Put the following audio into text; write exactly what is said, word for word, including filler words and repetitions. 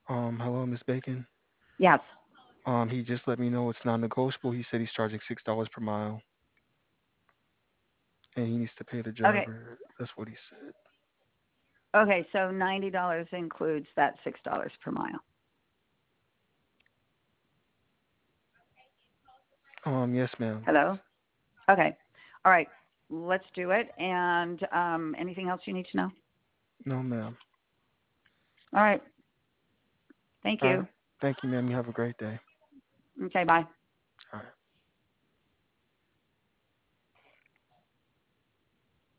Um, hello, Miss Bacon. Yes. Um, he just let me know it's non-negotiable. He said he's charging six dollars per mile, and he needs to pay the Okay. driver. That's what he said. Okay. So ninety dollars includes that six dollars per mile. Um, yes, ma'am. Hello. Okay. All right. Let's do it. And um, anything else you need to know? No, ma'am. All right. Thank All right. you. Thank you, ma'am. You have a great day. Okay. Bye.